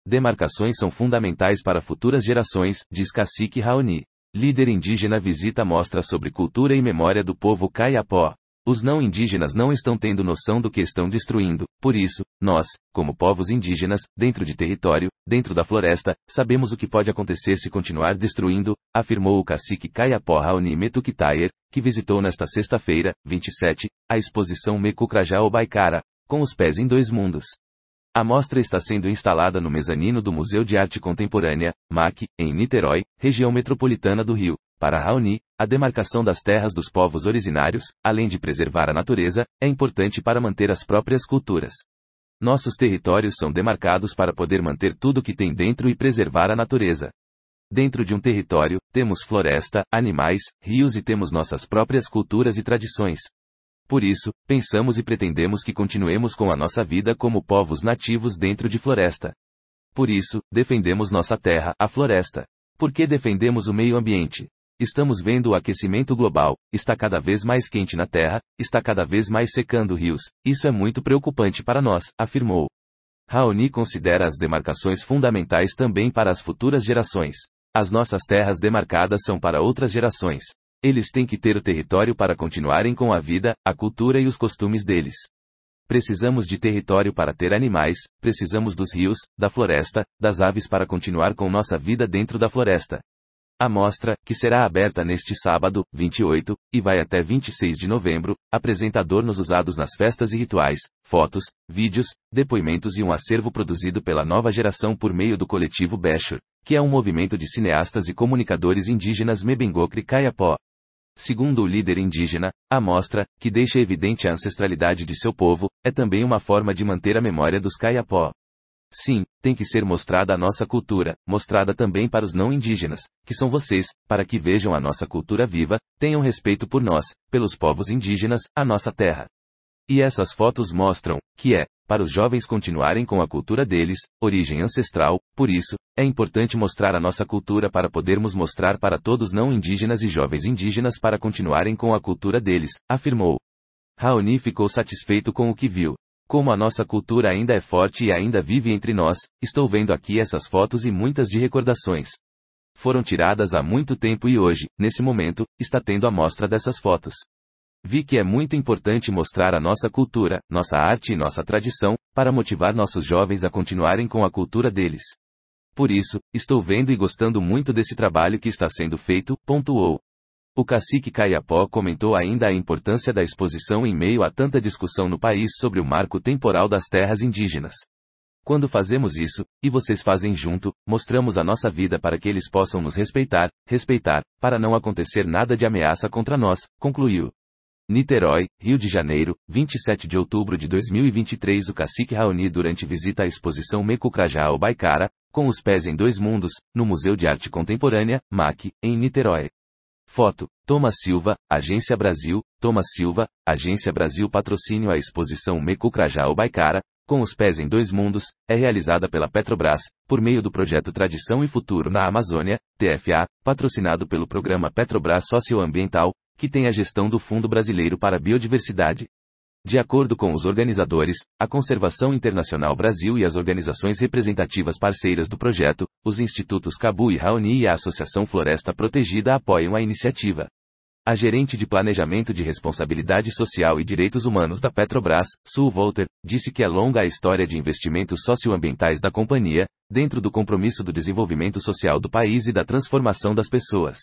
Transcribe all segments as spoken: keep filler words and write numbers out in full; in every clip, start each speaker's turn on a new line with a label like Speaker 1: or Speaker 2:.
Speaker 1: Demarcações são fundamentais para futuras gerações, diz Cacique Raoni. Líder indígena visita mostra sobre cultura e memória do povo Kayapó. Os não indígenas não estão tendo noção do que estão destruindo, por isso, nós, como povos indígenas, dentro de território, dentro da floresta, sabemos o que pode acontecer se continuar destruindo, afirmou o cacique Kayapó Raoni Metukitayer, que visitou nesta sexta-feira, vinte e sete, a exposição Mecucrajá Obaikara, com os pés em dois mundos. A mostra está sendo instalada no mezanino do Museu de Arte Contemporânea, M A C, em Niterói, região metropolitana do Rio. Para Raoni, a demarcação das terras dos povos originários, além de preservar a natureza, é importante para manter as próprias culturas. Nossos territórios são demarcados para poder manter tudo o que tem dentro e preservar a natureza. Dentro de um território, temos floresta, animais, rios e temos nossas próprias culturas e tradições. Por isso, pensamos e pretendemos que continuemos com a nossa vida como povos nativos dentro de floresta. Por isso, defendemos nossa terra, a floresta. Por que defendemos o meio ambiente? Estamos vendo o aquecimento global, está cada vez mais quente na Terra, está cada vez mais secando rios, isso é muito preocupante para nós, afirmou. Raoni considera as demarcações fundamentais também para as futuras gerações. As nossas terras demarcadas são para outras gerações. Eles têm que ter o território para continuarem com a vida, a cultura e os costumes deles. Precisamos de território para ter animais, precisamos dos rios, da floresta, das aves para continuar com nossa vida dentro da floresta. A mostra, que será aberta neste sábado, vinte e oito, e vai até vinte e seis de novembro, apresenta adornos usados nas festas e rituais, fotos, vídeos, depoimentos e um acervo produzido pela nova geração por meio do coletivo Bechur, que é um movimento de cineastas e comunicadores indígenas Mebengocre Kayapó. Segundo o líder indígena, a mostra, que deixa evidente a ancestralidade de seu povo, é também uma forma de manter a memória dos Kayapó. Sim, tem que ser mostrada a nossa cultura, mostrada também para os não indígenas, que são vocês, para que vejam a nossa cultura viva, tenham respeito por nós, pelos povos indígenas, a nossa terra. E essas fotos mostram, que é, para os jovens continuarem com a cultura deles, origem ancestral, por isso, é importante mostrar a nossa cultura para podermos mostrar para todos não indígenas e jovens indígenas para continuarem com a cultura deles, afirmou. Raoni ficou satisfeito com o que viu. Como a nossa cultura ainda é forte e ainda vive entre nós, estou vendo aqui essas fotos e muitas de recordações. Foram tiradas há muito tempo e hoje, nesse momento, está tendo a mostra dessas fotos. Vi que é muito importante mostrar a nossa cultura, nossa arte e nossa tradição, para motivar nossos jovens a continuarem com a cultura deles. Por isso, estou vendo e gostando muito desse trabalho que está sendo feito, pontuou. O cacique Kayapó comentou ainda a importância da exposição em meio a tanta discussão no país sobre o marco temporal das terras indígenas. Quando fazemos isso, e vocês fazem junto, mostramos a nossa vida para que eles possam nos respeitar, respeitar, para não acontecer nada de ameaça contra nós, concluiu. Niterói, Rio de Janeiro, vinte e sete de outubro de dois mil e vinte e três. O cacique Raoni durante visita à exposição Mecucrajá Obaikara, com os pés em dois mundos, no Museu de Arte Contemporânea, M A C, em Niterói. Foto, Thomas Silva, Agência Brasil, Thomas Silva, Agência Brasil. Patrocínio. A exposição Mecucrajá Obaikara, com os pés em dois mundos, é realizada pela Petrobras, por meio do projeto Tradição e Futuro na Amazônia, T F A, patrocinado pelo programa Petrobras Socioambiental, que tem a gestão do Fundo Brasileiro para a Biodiversidade. De acordo com os organizadores, a Conservação Internacional Brasil e as organizações representativas parceiras do projeto, os institutos Cabu e Raoni e a Associação Floresta Protegida apoiam a iniciativa. A gerente de Planejamento de Responsabilidade Social e Direitos Humanos da Petrobras, Sue Volter, disse que é longa a história de investimentos socioambientais da companhia, dentro do compromisso do desenvolvimento social do país e da transformação das pessoas.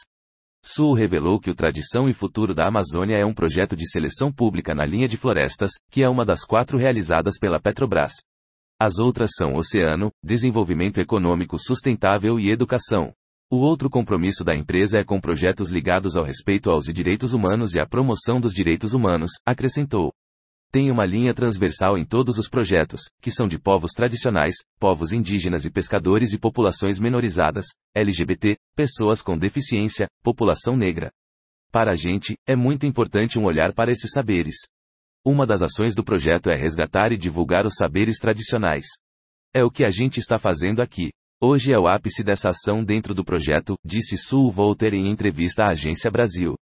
Speaker 1: Sue revelou que o Tradição e Futuro da Amazônia é um projeto de seleção pública na linha de florestas, que é uma das quatro realizadas pela Petrobras. As outras são Oceano, Desenvolvimento Econômico Sustentável e Educação. O outro compromisso da empresa é com projetos ligados ao respeito aos direitos humanos e à promoção dos direitos humanos, acrescentou. Tem uma linha transversal em todos os projetos, que são de povos tradicionais, povos indígenas e pescadores e populações menorizadas, L G B T, pessoas com deficiência, população negra. Para a gente, é muito importante um olhar para esses saberes. Uma das ações do projeto é resgatar e divulgar os saberes tradicionais. É o que a gente está fazendo aqui. Hoje é o ápice dessa ação dentro do projeto, disse Sue Volter em entrevista à Agência Brasil.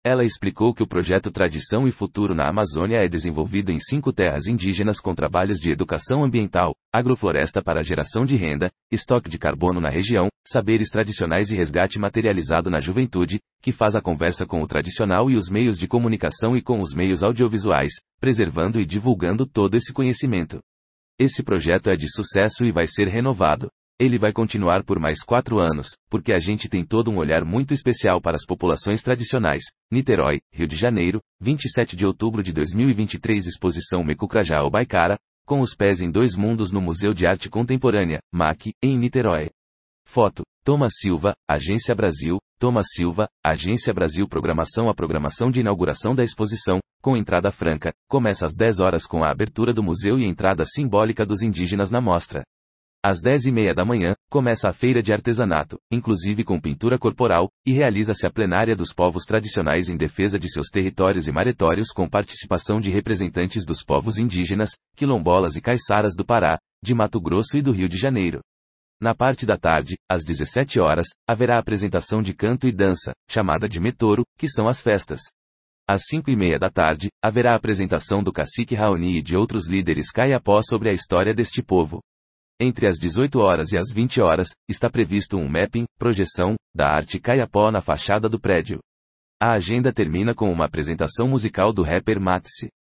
Speaker 1: Ela explicou que o projeto Tradição e Futuro na Amazônia é desenvolvido em cinco terras indígenas com trabalhos de educação ambiental, agrofloresta para geração de renda, estoque de carbono na região, saberes tradicionais e resgate materializado na juventude, que faz a conversa com o tradicional e os meios de comunicação e com os meios audiovisuais, preservando e divulgando todo esse conhecimento. Esse projeto é de sucesso e vai ser renovado. Ele vai continuar por mais quatro anos, porque a gente tem todo um olhar muito especial para as populações tradicionais. Niterói, Rio de Janeiro, vinte e sete de outubro de dois mil e vinte e três. Exposição Mecucrajá Obaikara, com os pés em dois mundos no Museu de Arte Contemporânea, M A C, em Niterói. Foto: Thomas Silva, Agência Brasil. Thomas Silva, Agência Brasil. Programação. A programação de inauguração da exposição, com entrada franca, começa às dez horas com a abertura do museu e entrada simbólica dos indígenas na mostra. Às dez e meia da manhã, começa a feira de artesanato, inclusive com pintura corporal, e realiza-se a plenária dos povos tradicionais em defesa de seus territórios e maretórios com participação de representantes dos povos indígenas, quilombolas e caiçaras do Pará, de Mato Grosso e do Rio de Janeiro. Na parte da tarde, às dezessete horas, haverá apresentação de canto e dança, chamada de Metoro, que são as festas. Às cinco e meia da tarde, haverá a apresentação do cacique Raoni e de outros líderes Kayapó sobre a história deste povo. Entre as dezoito horas e as vinte horas, está previsto um mapping, projeção, da arte Kayapó na fachada do prédio. A agenda termina com uma apresentação musical do rapper Matse.